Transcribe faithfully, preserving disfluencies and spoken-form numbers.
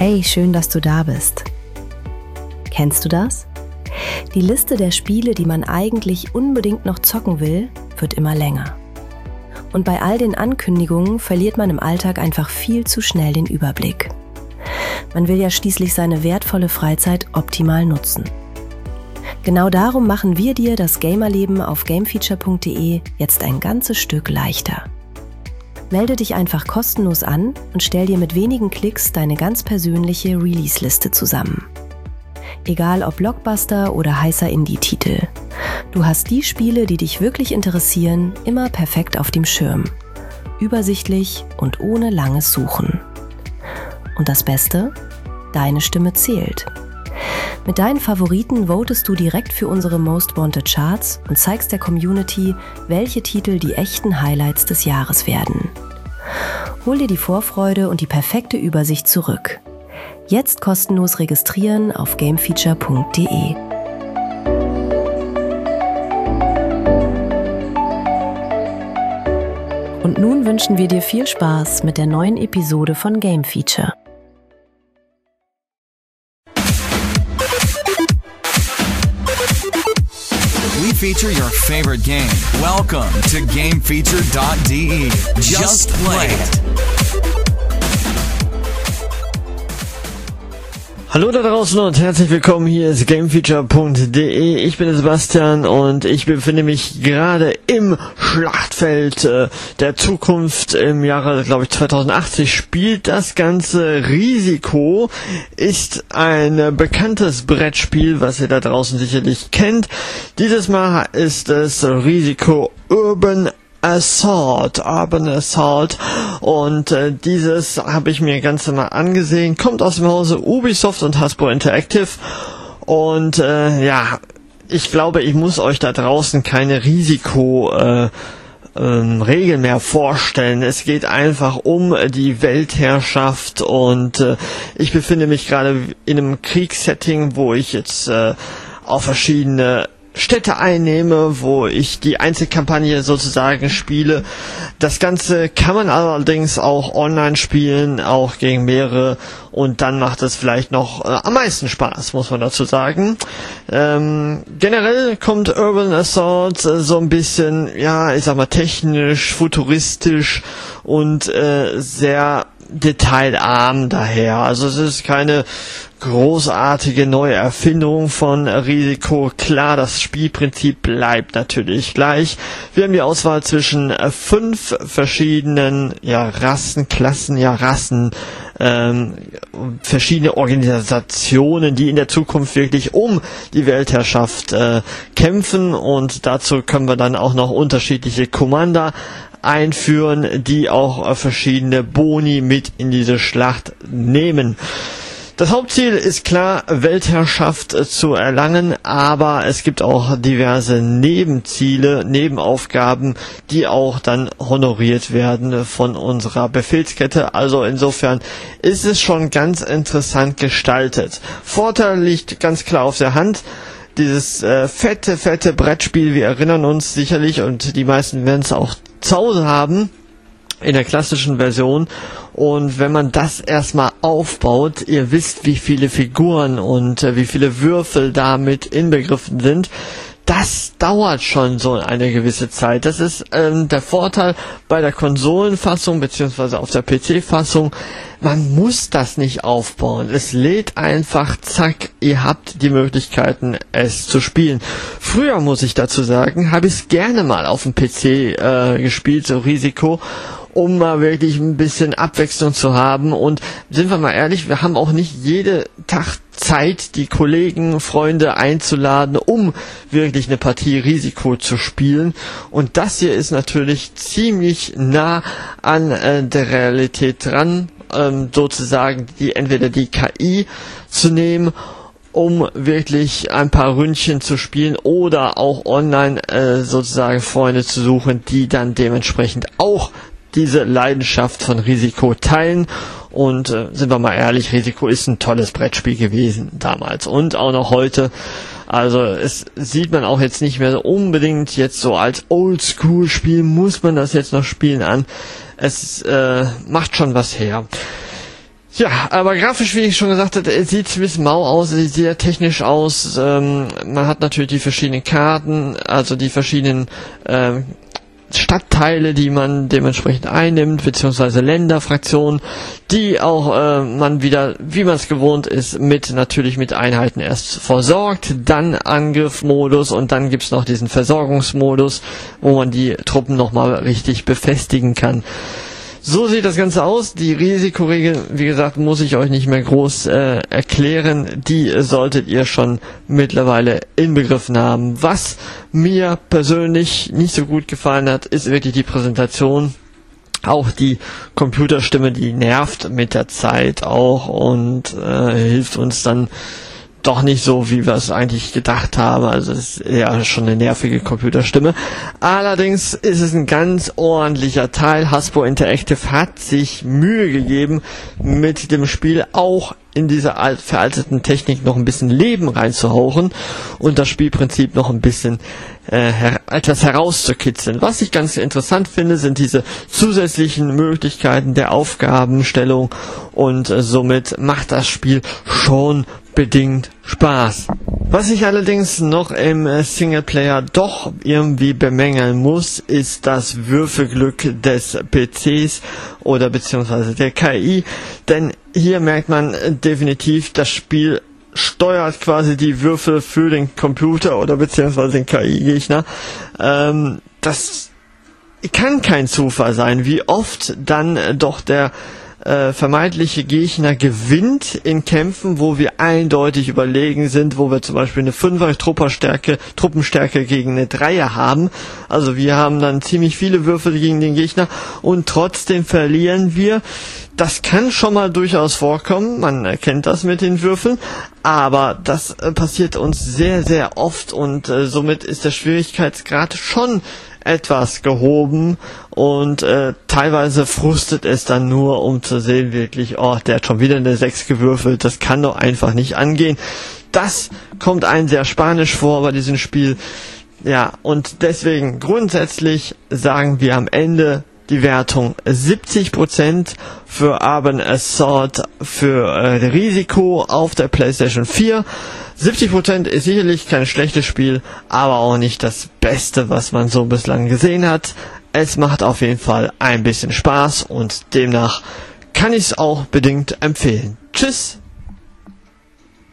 Hey, schön, dass du da bist. Kennst du das? Die Liste der Spiele, die man eigentlich unbedingt noch zocken will, wird immer länger. Und bei all den Ankündigungen verliert man im Alltag einfach viel zu schnell den Überblick. Man will ja schließlich seine wertvolle Freizeit optimal nutzen. Genau darum machen wir dir das Gamerleben auf gamefeature punkt de jetzt ein ganzes Stück leichter. Melde dich einfach kostenlos an und stell dir mit wenigen Klicks deine ganz persönliche Release-Liste zusammen. Egal ob Blockbuster oder heißer Indie-Titel. Du hast die Spiele, die dich wirklich interessieren, immer perfekt auf dem Schirm. Übersichtlich und ohne langes Suchen. Und das Beste? Deine Stimme zählt. Mit deinen Favoriten votest du direkt für unsere Most Wanted Charts und zeigst der Community, welche Titel die echten Highlights des Jahres werden. Hol dir die Vorfreude und die perfekte Übersicht zurück. Jetzt kostenlos registrieren auf gamefeature punkt de. Und nun wünschen wir dir viel Spaß mit der neuen Episode von Game Feature. We feature your favorite game. Welcome to gamefeature dot de. Just play it. Hallo da draußen und herzlich willkommen, hier ist gamefeature punkt de. Ich bin der Sebastian und ich befinde mich gerade im Schlachtfeld äh, der Zukunft. Im Jahre, glaube ich, zweitausendachtzig spielt das ganze Risiko, ist ein äh, bekanntes Brettspiel, was ihr da draußen sicherlich kennt. Dieses Mal ist es Risiko Urban Assault, Urban Assault, und äh, dieses habe ich mir ganz mal angesehen, kommt aus dem Hause Ubisoft und Hasbro Interactive, und äh, ja, ich glaube, ich muss euch da draußen keine Risiko äh, ähm, Regeln mehr vorstellen. Es geht einfach um die Weltherrschaft, und äh, ich befinde mich gerade in einem Kriegssetting, wo ich jetzt äh, auf verschiedene Städte einnehme, wo ich die Einzelkampagne sozusagen spiele. Das Ganze kann man allerdings auch online spielen, auch gegen mehrere, und dann macht es vielleicht noch äh, am meisten Spaß, muss man dazu sagen. Ähm, generell kommt Urban Assault äh, so ein bisschen, ja, ich sag mal, technisch, futuristisch und äh, sehr detailarm daher. Also es ist keine großartige neue Erfindung von Risiko. Klar, das Spielprinzip bleibt natürlich gleich. Wir haben die Auswahl zwischen äh, fünf verschiedenen ja, Rassen, Klassen, ja Rassen, ähm, verschiedene Organisationen, die in der Zukunft wirklich um die Weltherrschaft äh, kämpfen, und dazu können wir dann auch noch unterschiedliche Commander einführen, die auch äh, verschiedene Boni mit in diese Schlacht nehmen. Das Hauptziel ist klar, Weltherrschaft äh, zu erlangen, aber es gibt auch diverse Nebenziele, Nebenaufgaben, die auch dann honoriert werden von unserer Befehlskette. Also insofern ist es schon ganz interessant gestaltet. Vorteil liegt ganz klar auf der Hand. Dieses äh, fette, fette Brettspiel, wir erinnern uns sicherlich, und die meisten werden es auch zu Hause haben, in der klassischen Version. Und wenn man das erstmal aufbaut, ihr wisst, wie viele Figuren und äh, wie viele Würfel damit inbegriffen sind, das dauert schon so eine gewisse Zeit. Das ist ähm, der Vorteil bei der Konsolenfassung beziehungsweise auf der P C-Fassung. Man muss das nicht aufbauen. Es lädt einfach, zack, ihr habt die Möglichkeiten, es zu spielen. Früher, muss ich dazu sagen, habe ich es gerne mal auf dem P C äh, gespielt, so Risiko, um mal wirklich ein bisschen Abwechslung zu haben. Und sind wir mal ehrlich, wir haben auch nicht jeden Tag Zeit, die Kollegen, Freunde einzuladen, um wirklich eine Partie Risiko zu spielen. Und das hier ist natürlich ziemlich nah an äh, der Realität dran, ähm, sozusagen die entweder die K I zu nehmen, um wirklich ein paar Ründchen zu spielen, oder auch online äh, sozusagen Freunde zu suchen, die dann dementsprechend auch diese Leidenschaft von Risiko teilen. Und äh, sind wir mal ehrlich, Risiko ist ein tolles Brettspiel gewesen damals und auch noch heute. Also es sieht man auch jetzt nicht mehr so unbedingt jetzt so als Oldschool-Spiel, muss man das jetzt noch spielen an. Es äh, macht schon was her. Ja, aber grafisch, wie ich schon gesagt habe, es sieht ein bisschen mau aus, es sieht sehr technisch aus. Ähm, man hat natürlich die verschiedenen Karten, also die verschiedenen ähm, Stadtteile, die man dementsprechend einnimmt, beziehungsweise Länder, Fraktionen, die auch äh, man wieder, wie man es gewohnt ist, mit natürlich mit Einheiten erst versorgt, dann Angriffmodus und dann gibt's noch diesen Versorgungsmodus, wo man die Truppen nochmal richtig befestigen kann. So sieht das Ganze aus. Die Risikoregeln, wie gesagt, muss ich euch nicht mehr groß äh, erklären. Die solltet ihr schon mittlerweile inbegriffen haben. Was mir persönlich nicht so gut gefallen hat, ist wirklich die Präsentation. Auch die Computerstimme, die nervt mit der Zeit auch und äh, hilft uns dann doch nicht so, wie wir es eigentlich gedacht haben. Also es ist eher schon eine nervige Computerstimme. Allerdings ist es ein ganz ordentlicher Teil. Hasbro Interactive hat sich Mühe gegeben, mit dem Spiel auch in dieser alt, veralteten Technik noch ein bisschen Leben reinzuhauchen und das Spielprinzip noch ein bisschen äh, her- etwas herauszukitzeln. Was ich ganz interessant finde, sind diese zusätzlichen Möglichkeiten der Aufgabenstellung und äh, somit macht das Spiel schon bedingt Spaß. Was ich allerdings noch im Singleplayer doch irgendwie bemängeln muss, ist das Würfelglück des P Cs oder beziehungsweise der K I, denn hier merkt man definitiv, das Spiel steuert quasi die Würfel für den Computer oder beziehungsweise den K I-Gegner. Ähm, das kann kein Zufall sein, wie oft dann doch der Äh, vermeintliche Gegner gewinnt in Kämpfen, wo wir eindeutig überlegen sind, wo wir zum Beispiel eine Fünfer Truppenstärke, Truppenstärke gegen eine Dreier haben. Also wir haben dann ziemlich viele Würfel gegen den Gegner und trotzdem verlieren wir. Das kann schon mal durchaus vorkommen, man erkennt das mit den Würfeln, aber das äh, passiert uns sehr, sehr oft und äh, somit ist der Schwierigkeitsgrad schon etwas gehoben und äh, teilweise frustet es dann nur, um zu sehen wirklich, oh, der hat schon wieder eine sechs gewürfelt, das kann doch einfach nicht angehen. Das kommt einem sehr spanisch vor bei diesem Spiel. Ja, und deswegen grundsätzlich sagen wir am Ende die Wertung siebzig Prozent für Urban Assault für äh, Risiko auf der PlayStation vier. siebzig Prozent ist sicherlich kein schlechtes Spiel, aber auch nicht das Beste, was man so bislang gesehen hat. Es macht auf jeden Fall ein bisschen Spaß und demnach kann ich es auch bedingt empfehlen. Tschüss!